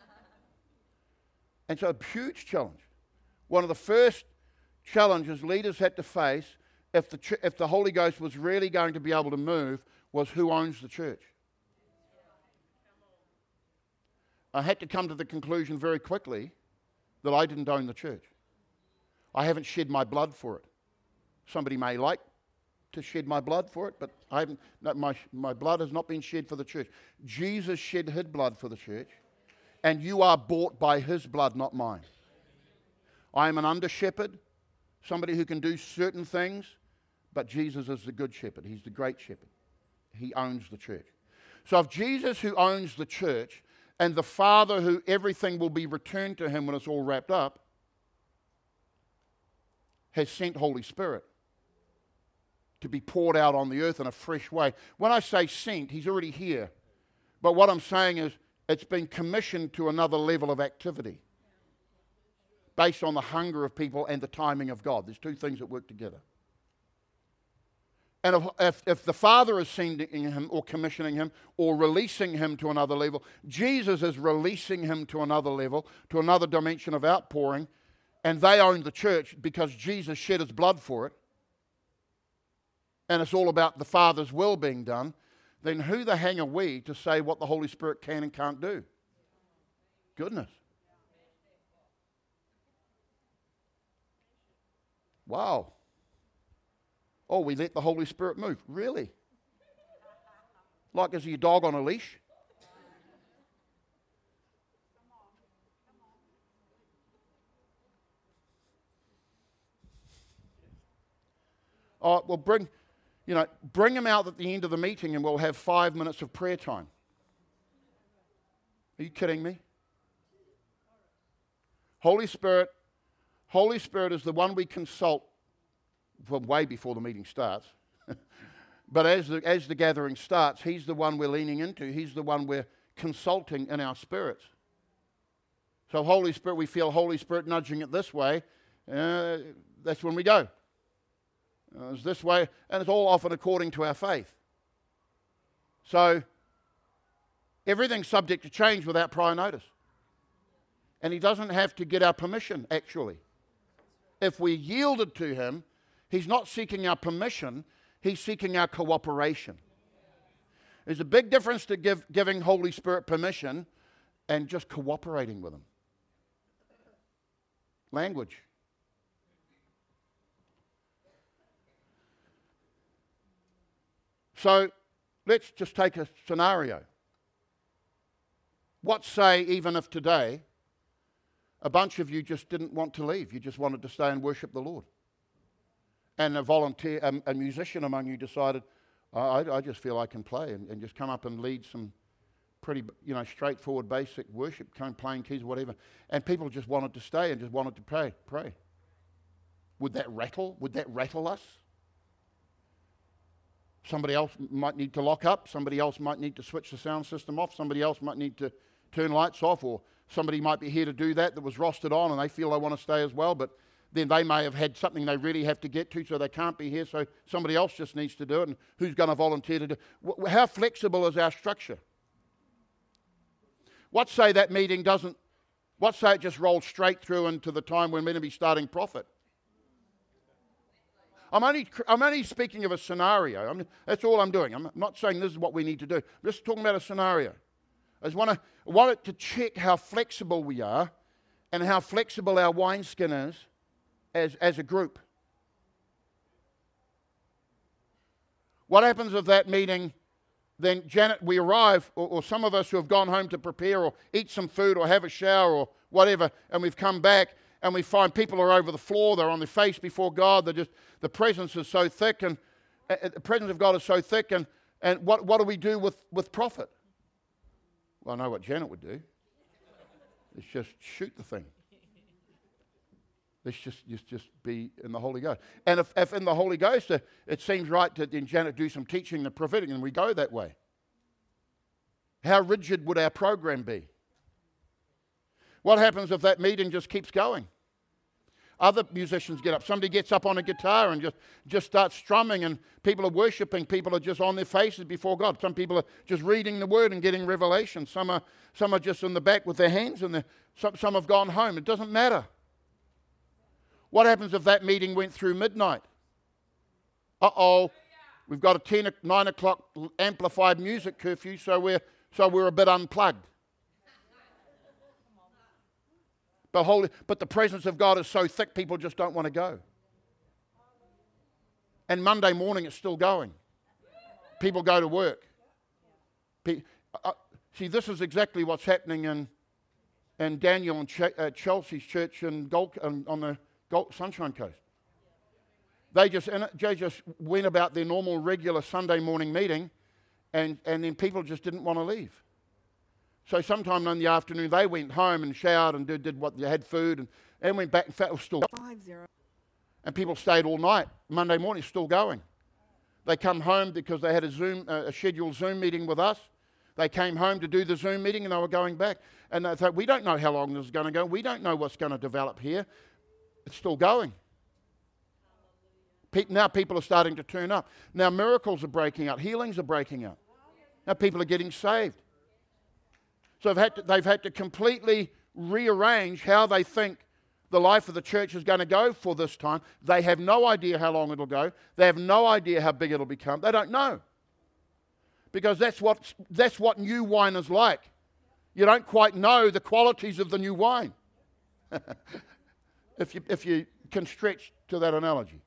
And so a huge challenge. One of the first challenges leaders had to face if the Holy Ghost was really going to be able to move was who owns the church. I had to come to the conclusion very quickly that I didn't own the church. I haven't shed my blood for it. Somebody may like to shed my blood for it, but I haven't. No, my blood has not been shed for the church. Jesus shed his blood for the church, and you are bought by his blood, not mine. I am an under-shepherd, somebody who can do certain things, but Jesus is the good shepherd. He's the great shepherd. He owns the church. So if Jesus, who owns the church, and the Father, who everything will be returned to him when it's all wrapped up, has sent Holy Spirit to be poured out on the earth in a fresh way. When I say sent, he's already here. But what I'm saying is it's been commissioned to another level of activity based on the hunger of people and the timing of God. There's two things that work together. And if the Father is sending him or commissioning him or releasing him to another level, Jesus is releasing him to another level, to another dimension of outpouring, and they own the church because Jesus shed his blood for it, and it's all about the Father's will being done, then who the hang are we to say what the Holy Spirit can and can't do? Goodness. Wow. Oh, we let the Holy Spirit move. Really? Like is he a dog on a leash? Oh, well, bring him out at the end of the meeting and we'll have 5 minutes of prayer time. Are you kidding me? Holy Spirit is the one we consult from way before the meeting starts. But as the gathering starts, he's the one we're leaning into. He's the one we're consulting in our spirits. So Holy Spirit, we feel Holy Spirit nudging it this way. That's when we go. It's this way, and it's all often according to our faith. So everything's subject to change without prior notice. And he doesn't have to get our permission, actually. If we yielded to him, he's not seeking our permission, he's seeking our cooperation. There's a big difference to giving Holy Spirit permission and just cooperating with him. Language. So let's just take a scenario. What say, even if today, a bunch of you just didn't want to leave, you just wanted to stay and worship the Lord. And a musician among you decided, I just feel I can play and just come up and lead some pretty, straightforward, basic worship, playing keys or whatever. And people just wanted to stay and just wanted to pray. Would that rattle? Would that rattle us? Somebody else might need to lock up. Somebody else might need to switch the sound system off. Somebody else might need to turn lights off, or somebody might be here to do that was rostered on and they feel they want to stay as well, but then they may have had something they really have to get to, so they can't be here, so somebody else just needs to do it, and who's going to volunteer to do it? How flexible is our structure? What say that meeting doesn't, what say it just rolls straight through into the time we're meant to be starting Prophet? I'm only speaking of a scenario. That's all I'm doing. I'm not saying this is what we need to do. I'm just talking about a scenario. I just want to check how flexible we are and how flexible our wineskin is as a group. What happens if that meeting, then Janet, we arrive, or some of us who have gone home to prepare or eat some food or have a shower or whatever, and we've come back and we find people are over the floor, they're on their face before God, the presence is so thick, and the presence of God is so thick, and what do we do with Prophet? Well, I know what Janet would do. It's just shoot the thing. Let's just be in the Holy Ghost. And if in the Holy Ghost it seems right to then Janet do some teaching, the prophetic, and we go that way. How rigid would our program be? What happens if that meeting just keeps going? Other musicians get up. Somebody gets up on a guitar and just starts strumming, and people are worshiping. People are just on their faces before God. Some people are just reading the Word and getting revelation. Some are just in the back with their hands, and some have gone home. It doesn't matter. What happens if that meeting went through midnight? Uh-oh, we've got a 9 o'clock amplified music curfew, so we're a bit unplugged. But the presence of God is so thick, people just don't want to go. And Monday morning, it's still going. People go to work. See, this is exactly what's happening in Daniel and Chelsea's church on the Sunshine Coast. They just went about their normal, regular Sunday morning meeting, and then people just didn't want to leave. So sometime in the afternoon, they went home and showered and did what they had food and went back. In fact, it was still 5-0. And people stayed all night. Monday morning, still going. They come home because they had a scheduled Zoom meeting with us. They came home to do the Zoom meeting and they were going back. And they thought, we don't know how long this is going to go. We don't know what's going to develop here. It's still going. Now people are starting to turn up. Now miracles are breaking out. Healings are breaking out. Now people are getting saved. So they've had to completely rearrange how they think the life of the church is going to go for this time. They have no idea how long it'll go. They have no idea how big it'll become. They don't know. Because that's what new wine is like. You don't quite know the qualities of the new wine. if you can stretch to that analogy.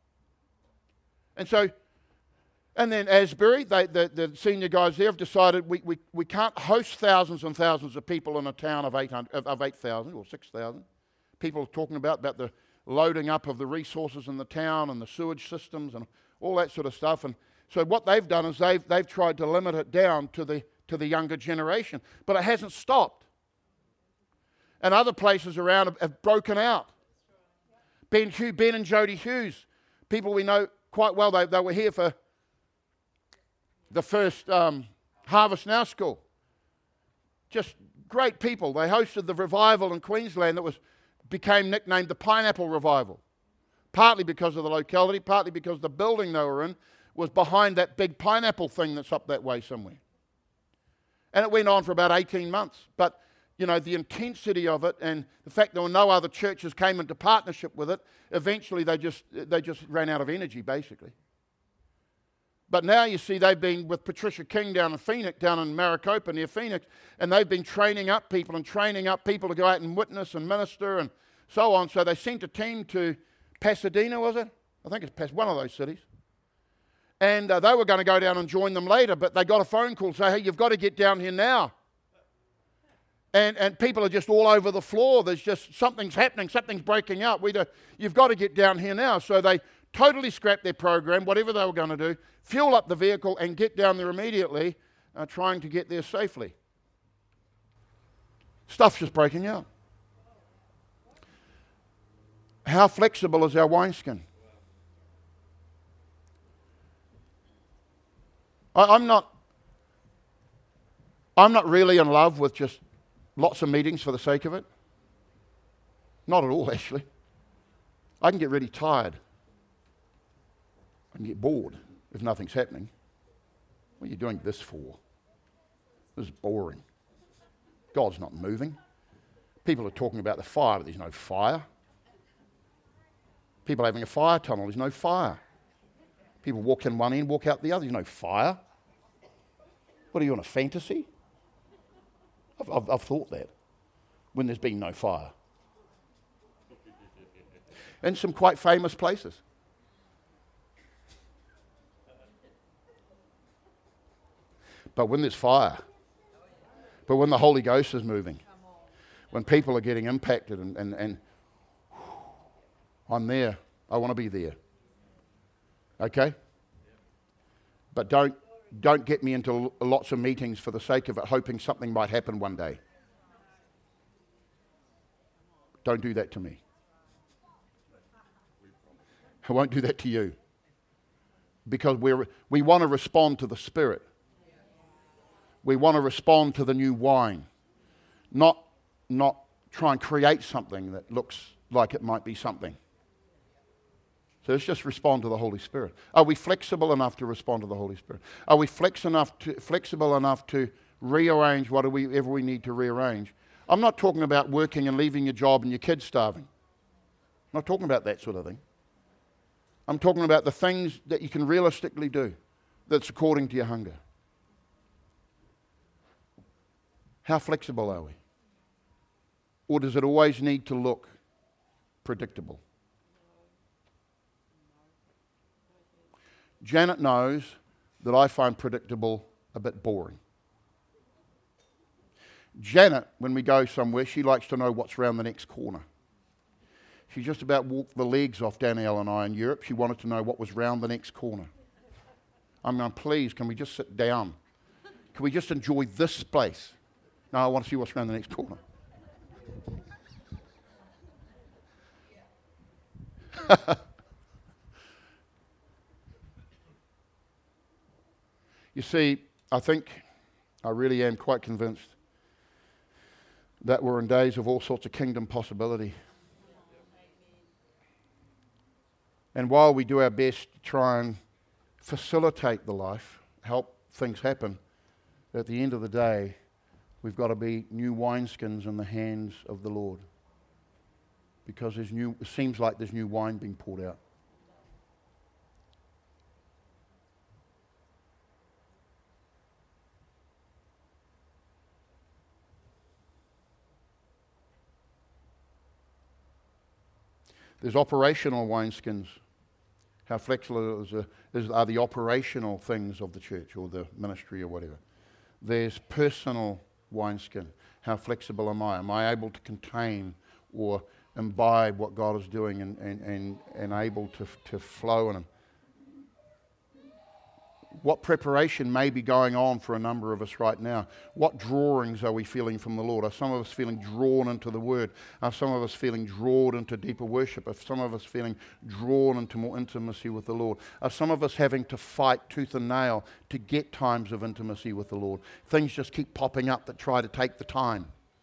And then Asbury, the senior guys there have decided we can't host thousands and thousands of people in a town of 8,000 or 6,000. People are talking about the loading up of the resources in the town and the sewage systems and all that sort of stuff. And so what they've done is they've tried to limit it down to the younger generation. But it hasn't stopped. And other places around have broken out. Ben and Jody Hughes, people we know quite well, they were here for the first Harvest Now school. Just great people. They hosted the revival in Queensland that became nicknamed the Pineapple Revival. Partly because of the locality, partly because the building they were in was behind that big pineapple thing that's up that way somewhere. And it went on for about 18 months. But, the intensity of it and the fact there were no other churches came into partnership with it, eventually they just ran out of energy, basically. But now you see they've been with Patricia King down in Maricopa near Phoenix, and they've been training up people to go out and witness and minister and so on. So they sent a team to Pasadena, was it? I think it's one of those cities. And they were going to go down and join them later, but they got a phone call saying, hey, you've got to get down here now. And people are just all over the floor. There's just something's happening, something's breaking out. You've got to get down here now. So they totally scrapped their program, whatever they were going to do, fuel up the vehicle and get down there immediately, trying to get there safely. Stuff's just breaking out. How flexible is our wineskin? I'm not really in love with just lots of meetings for the sake of it. Not at all, actually. I can get really tired. I can get bored if nothing's happening. What are you doing this for? This is boring. God's not moving. People are talking about the fire, but there's no fire. People are having a fire tunnel, there's no fire. People walk in one end, walk out the other, there's no fire. What are you, on a fantasy? I've thought that when there's been no fire. In some quite famous places. But when there's fire, but when the Holy Ghost is moving, when people are getting impacted and I'm there, I want to be there. Okay? But don't get me into lots of meetings for the sake of it, hoping something might happen one day. Don't do that to me. I won't do that to you. Because we want to respond to the Spirit. We want to respond to the new wine, not try and create something that looks like it might be something. So let's just respond to the Holy Spirit. Are we flexible enough to respond to the Holy Spirit? Are we flexible enough to rearrange whatever we need to rearrange? I'm not talking about working and leaving your job and your kids starving. I'm not talking about that sort of thing. I'm talking about the things that you can realistically do that's according to your hunger. How flexible are we? Or does it always need to look predictable? Janet knows that I find predictable a bit boring. Janet, when we go somewhere, she likes to know what's around the next corner. She just about walked the legs off Danielle and I in Europe. She wanted to know what was round the next corner. I'm going, please, can we just sit down? Can we just enjoy this place? No, I want to see what's around the next corner. You see, I really am quite convinced that we're in days of all sorts of kingdom possibility. And while we do our best to try and facilitate the life, help things happen, at the end of the day, we've got to be new wineskins in the hands of the Lord. Because it seems like there's new wine being poured out. There's operational wineskins. How flexible are the operational things of the church or the ministry or whatever. There's personal wineskin. How flexible am I? Am I able to contain or imbibe what God is doing and able to flow in Him? What preparation may be going on for a number of us right now? What drawings are we feeling from the Lord? Are some of us feeling drawn into the Word? Are some of us feeling drawn into deeper worship? Are some of us feeling drawn into more intimacy with the Lord? Are some of us having to fight tooth and nail to get times of intimacy with the Lord? Things just keep popping up that try to take the time.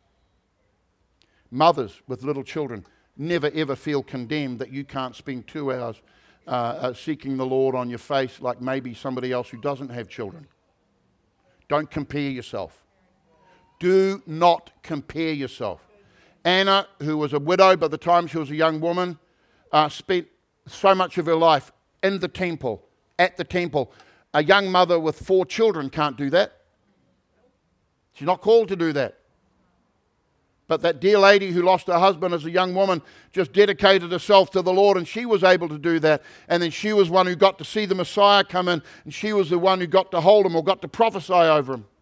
Mothers with little children, never ever feel condemned that you can't spend 2 hours seeking the Lord on your face like maybe somebody else who doesn't have children. Don't compare yourself. Do not compare yourself. Anna, who was a widow by the time she was a young woman, spent so much of her life in the temple, at the temple. A young mother with 4 children can't do that. She's not called to do that. But that dear lady who lost her husband as a young woman just dedicated herself to the Lord, and she was able to do that. And then she was one who got to see the Messiah come in, and she was the one who got to hold him or got to prophesy over him.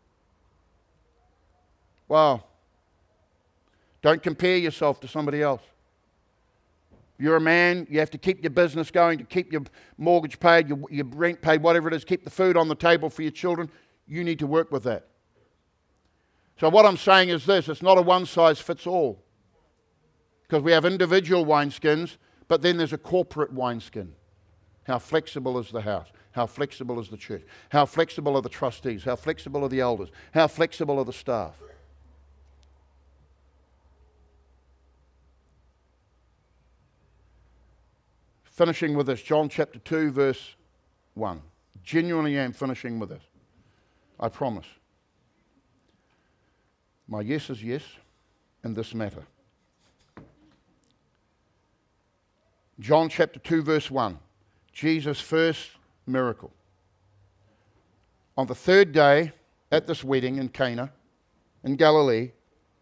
Wow. Don't compare yourself to somebody else. If you're a man, you have to keep your business going, to keep your mortgage paid, your rent paid, whatever it is, keep the food on the table for your children. You need to work with that. So what I'm saying is this, it's not a one-size-fits-all. Because we have individual wineskins, but then there's a corporate wineskin. How flexible is the house? How flexible is the church? How flexible are the trustees? How flexible are the elders? How flexible are the staff? Finishing with this, John chapter 2, verse 1. Genuinely am finishing with this. I promise. My yes is yes in this matter. John chapter 2 verse 1. Jesus' first miracle. On the 3rd day at this wedding in Cana in Galilee,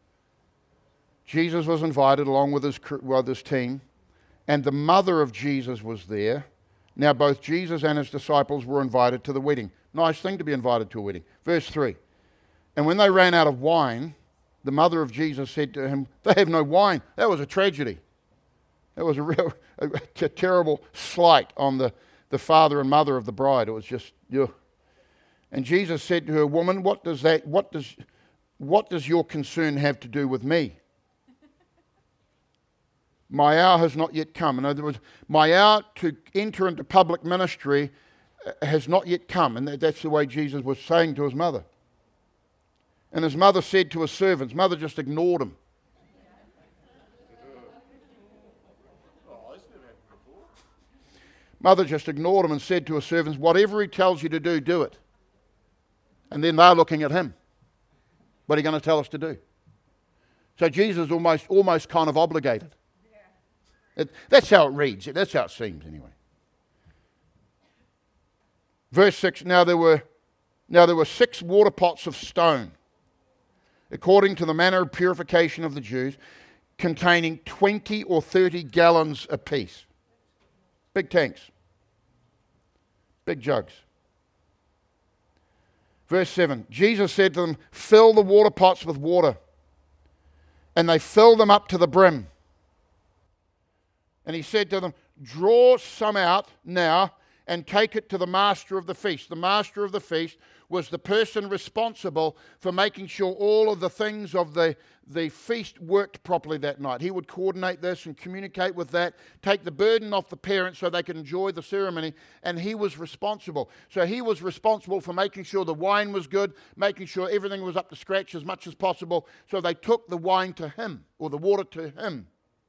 Jesus was invited along with his team, and the mother of Jesus was there. Now both Jesus and his disciples were invited to the wedding. Nice thing to be invited to a wedding. Verse 3. And when they ran out of wine, the mother of Jesus said to him, they have no wine. That was a tragedy. That was a terrible slight on the father and mother of the bride. It was just, ugh. And Jesus said to her, woman, what does your concern have to do with me? My hour has not yet come. In other words, my hour to enter into public ministry has not yet come. And that's the way Jesus was saying to his mother. And his mother said to his servants, mother just ignored him. Mother just ignored him and said to her servants, whatever he tells you to do, do it. And then they're looking at him. What are you going to tell us to do? So Jesus almost kind of obligated. That's how it reads. That's how it seems anyway. Verse 6, now there were 6 water pots of stone, according to the manner of purification of the Jews, containing 20 or 30 gallons apiece. Big tanks. Big jugs. Verse 7, Jesus said to them, fill the water pots with water. And they filled them up to the brim. And he said to them, draw some out now and take it to the master of the feast. The master of the feast was the person responsible for making sure all of the things of the feast worked properly that night. He would coordinate this and communicate with that, take the burden off the parents so they could enjoy the ceremony, and he was responsible. So he was responsible for making sure the wine was good, making sure everything was up to scratch as much as possible. So they took the wine to him, or the water to him.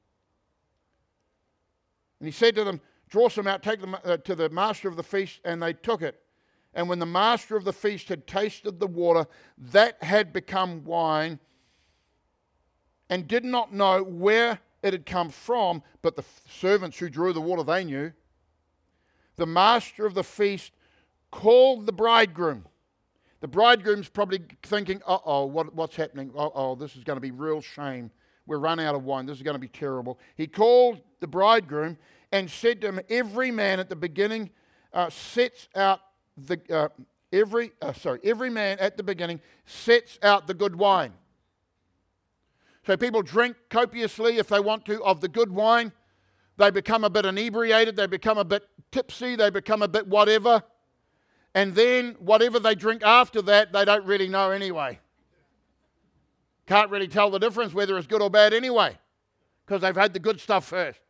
And he said to them, draw some out, take them to the master of the feast, and they took it. And when the master of the feast had tasted the water, that had become wine, and did not know where it had come from, but the servants who drew the water, they knew. The master of the feast called the bridegroom. The bridegroom's probably thinking, what's happening? This is going to be real shame. We're run out of wine. This is going to be terrible. He called the bridegroom and said to him, every man at the beginning sets out every man at the beginning sets out the good wine. So people drink copiously if they want to of the good wine. They become a bit inebriated, they become a bit tipsy, they become a bit whatever. And then whatever they drink after that, they don't really know anyway. Can't really tell the difference whether it's good or bad anyway, because they've had the good stuff first.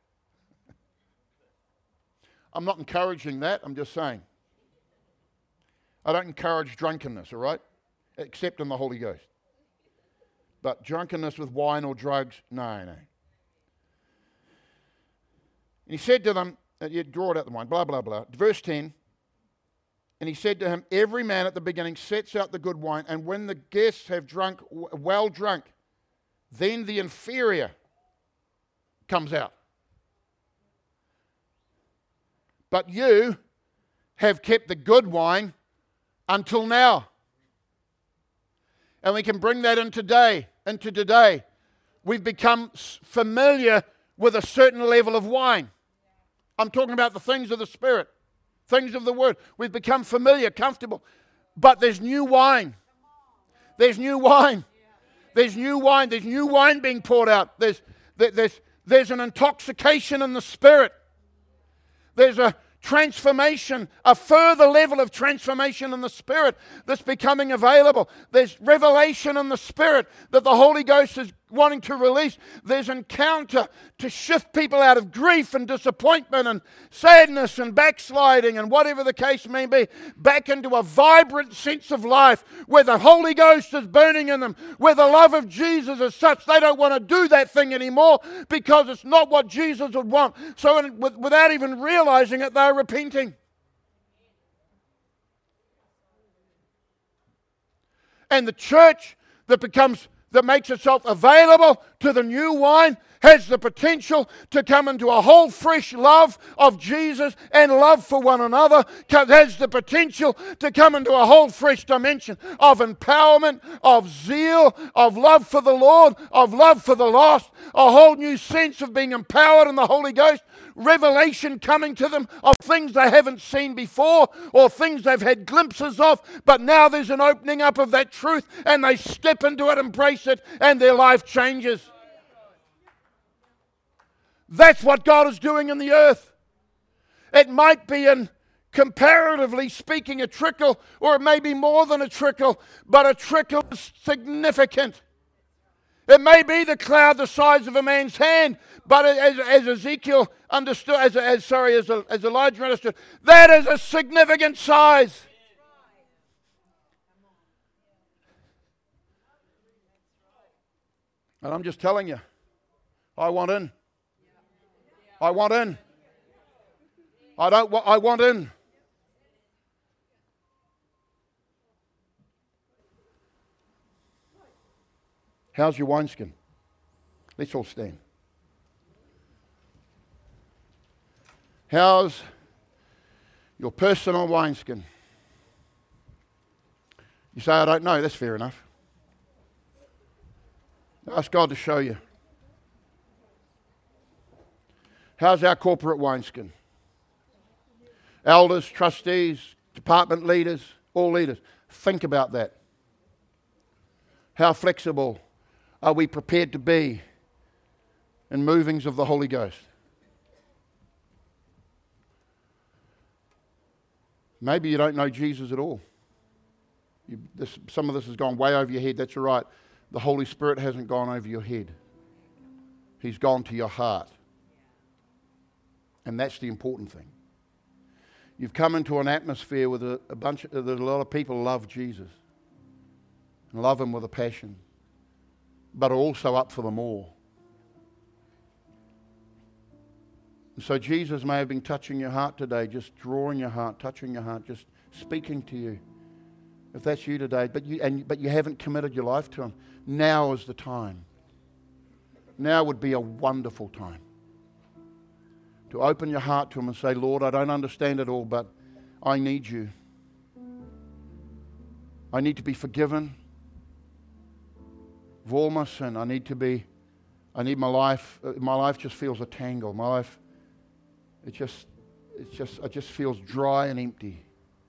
I'm not encouraging that, I'm just saying. I don't encourage drunkenness, all right? Except in the Holy Ghost. But drunkenness with wine or drugs, no. And he said to them, you draw it out the wine, blah, blah, blah. Verse 10, and he said to him, every man at the beginning sets out the good wine, and when the guests have drunk, well drunk, then the inferior comes out. But you have kept the good wine until now. And we can bring that into today. We've become familiar with a certain level of wine. I'm talking about the things of the Spirit, things of the Word. We've become familiar, comfortable. But there's new wine. There's new wine. There's new wine. There's new wine being poured out. There's an intoxication in the Spirit. There's a transformation, a further level of transformation in the Spirit that's becoming available. There's revelation in the Spirit that the Holy Ghost is wanting to release. There's encounter to shift people out of grief and disappointment and sadness and backsliding and whatever the case may be, back into a vibrant sense of life where the Holy Ghost is burning in them, where the love of Jesus is such they don't want to do that thing anymore because it's not what Jesus would want. So without even realizing it, they're repenting. And the church that makes itself available to the new wine has the potential to come into a whole fresh love of Jesus and love for one another, has the potential to come into a whole fresh dimension of empowerment, of zeal, of love for the Lord, of love for the lost, a whole new sense of being empowered in the Holy Ghost, revelation coming to them of things they haven't seen before or things they've had glimpses of, but now there's an opening up of that truth and they step into it, embrace it, and their life changes. That's what God is doing in the earth. It might be in, comparatively speaking, a trickle, or it may be more than a trickle, but a trickle is significant. It may be the cloud the size of a man's hand, but as Ezekiel understood, as Elijah understood, that is a significant size. And I'm just telling you, I want in. I want in. I want in. How's your wineskin? Let's all stand. How's your personal wineskin? You say, I don't know. That's fair enough. Ask God to show you. How's our corporate wineskin? Elders, trustees, department leaders, all leaders. Think about that. How flexible are we prepared to be in movings of the Holy Ghost? Maybe you don't know Jesus at all. Some of this has gone way over your head. That's all right. The Holy Spirit hasn't gone over your head. He's gone to your heart. And that's the important thing. You've come into an atmosphere with a lot of people love Jesus and love Him with a passion, but are also up for the more. And so Jesus may have been touching your heart today, just drawing your heart, touching your heart, just speaking to you. If that's you today, but you haven't committed your life to Him, now is the time. Now would be a wonderful time to open your heart to Him and say, Lord, I don't understand it all, but I need You. I need to be forgiven of all my sin. I need my life just feels a tangle. My life, it just feels dry and empty.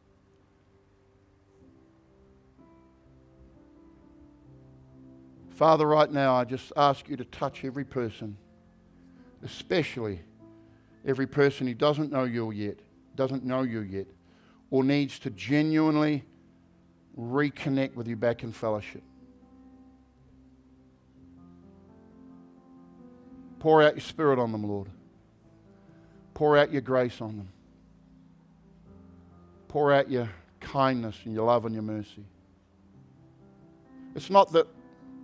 Father, right now, I just ask You to touch every person, especially every person who doesn't know You yet, or needs to genuinely reconnect with You back in fellowship. Pour out Your Spirit on them, Lord. Pour out Your grace on them. Pour out Your kindness and Your love and Your mercy. It's not that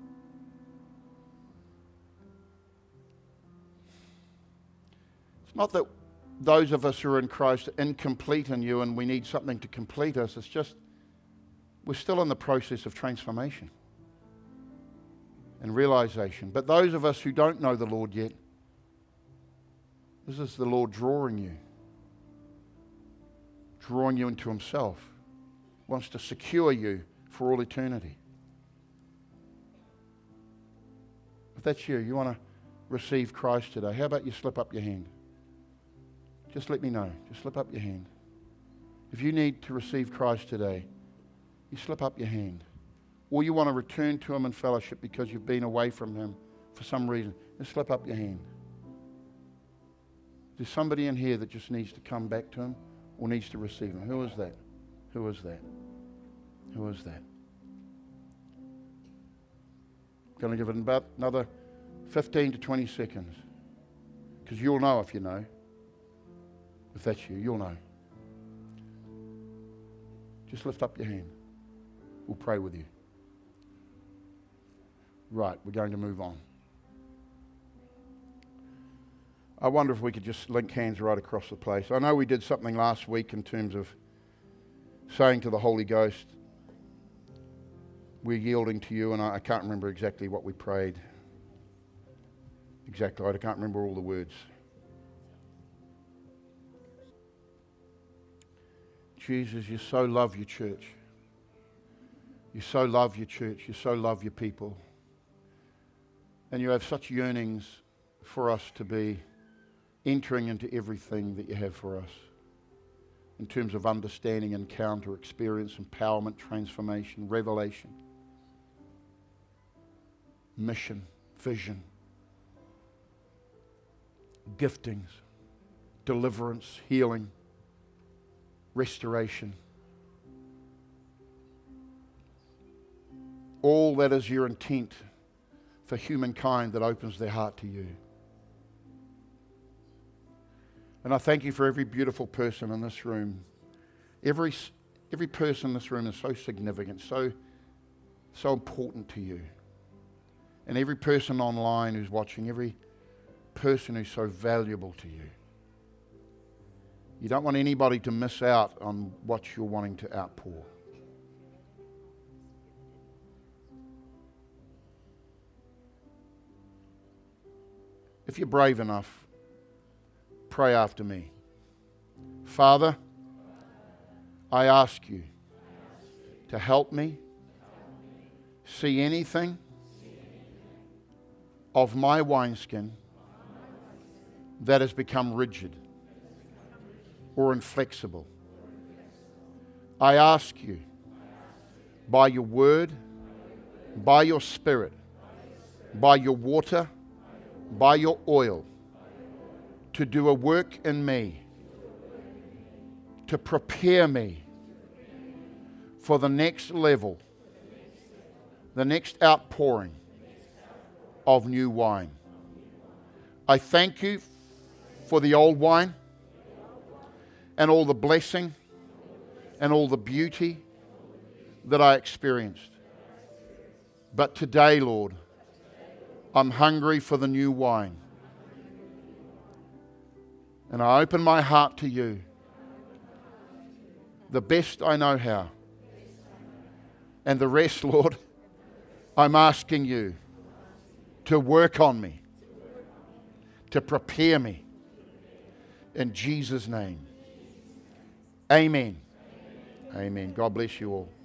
those of us who are in Christ are incomplete in You and we need something to complete us. It's just we're still in the process of transformation and realization. But those of us who don't know the Lord yet, this is the Lord drawing you into Himself. Wants to secure you for all eternity. If that's you want to receive Christ today, how about you slip up your hand? Just let me know. Just slip up your hand. If you need to receive Christ today, you slip up your hand. Or you want to return to Him in fellowship because you've been away from Him for some reason, just slip up your hand. There's somebody in here that just needs to come back to Him or needs to receive Him. Who is that? Who is that? Who is that? I'm going to give it about another 15 to 20 seconds. Because you'll know if you know. If that's you, you'll know. Just lift up your hand. We'll pray with you. Right, we're going to move on. I wonder if we could just link hands right across the place. I know we did something last week in terms of saying to the Holy Ghost, we're yielding to You, and I can't remember exactly what we prayed. Exactly, I can't remember all the words. Jesus, You so love Your church. You so love Your church. You so love Your people. And You have such yearnings for us to be entering into everything that You have for us in terms of understanding, encounter, experience, empowerment, transformation, revelation, mission, vision, giftings, deliverance, healing, restoration. All that is Your intent for humankind that opens their heart to You. And I thank You for every beautiful person in this room. Every person in this room is so significant, so important to You. and every person online who's watching, every person who's so valuable to you. You don't want anybody to miss out on what you're wanting to outpour. If you're brave enough, pray after me. Father, I ask you to help me see anything of my wineskin that has become rigid or inflexible. I ask you, by your word, by your spirit, by your water, by your oil, to do a work in me, to prepare me for the next level, the next outpouring of new wine. I thank you for the old wine and all the blessing and all the beauty that I experienced. But today, Lord, I'm hungry for the new wine. And I open my heart to you, the best I know how. And the rest, Lord, I'm asking you to work on me, to prepare me. In Jesus' name. Amen. Amen. God bless you all.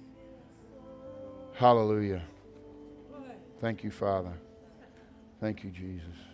Hallelujah. Thank you, Father. Thank you, Jesus.